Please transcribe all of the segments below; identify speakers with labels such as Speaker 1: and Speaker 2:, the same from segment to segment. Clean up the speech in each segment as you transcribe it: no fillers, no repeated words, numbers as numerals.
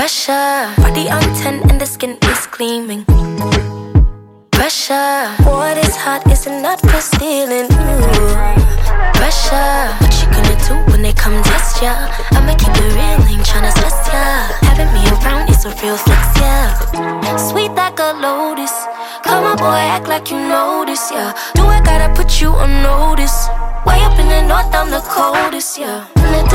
Speaker 1: Pressure, body on 10 and the skin is gleaming. Pressure, what is hot is not for stealing. Pressure, what you gonna do when they come test ya? I'ma keep it real, ain't tryna stress ya. Having me around is a real flex, yeah. Sweet like a lotus. Come on, boy, act like you know this, yeah. Do I gotta put you on notice? Way up in the north, I'm the coldest, yeah.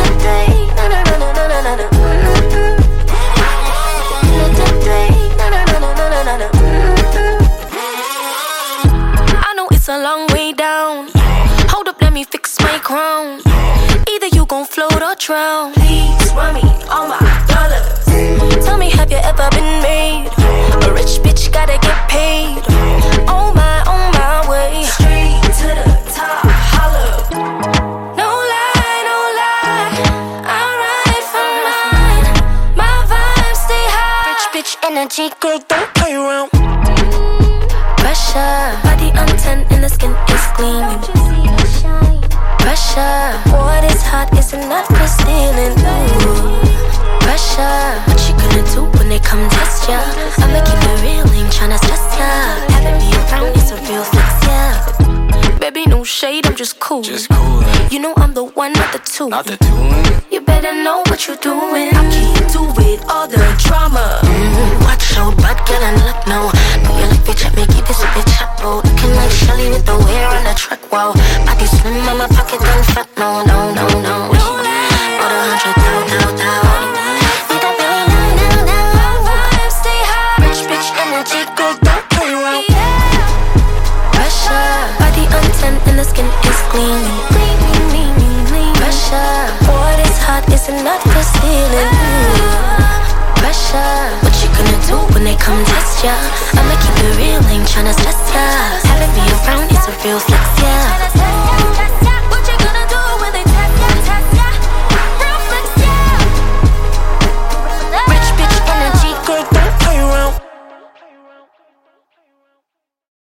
Speaker 1: I know it's a long way down. Hold up, let me fix my crown. Either you gon' float or drown. Please run me all my dollars. Tell me, have you ever been made? A rich bitch gotta get paid. On my way. Straight to the top, holla. No lie, no lie. I ride for mine. My vibes stay high. Rich bitch energy, girl, don't play around. Pressure, body on 10 and the skin is gleaming. Pressure, what is hot is not for stealing. Pressure, what you gonna do when they come test ya? I'ma keep it real, ain't tryna stress ya. Having me around is a real flex, yeah. Baby, no shade, I'm just cool. You know I'm the one, not the two. You better know what you're doing. I can't do it, all the drama. Watch out, bad girl and luck now. Know you like bitch, I make you this bitch hot, bro. Looking like Shelly with the wear on the track, wow. Body slim, on my pocket done fat, no. About 100,000. Need that belly now. My vibes stay high. Rich bitch energy, girl, don't play around. Pressure, body on 10 and the skin is gleaming. Pressure, what is hot is not for stealing. Pressure, what you gonna do when they come test ya? I'ma keep it real, ain't tryna stress ya. Having me around is a real flex.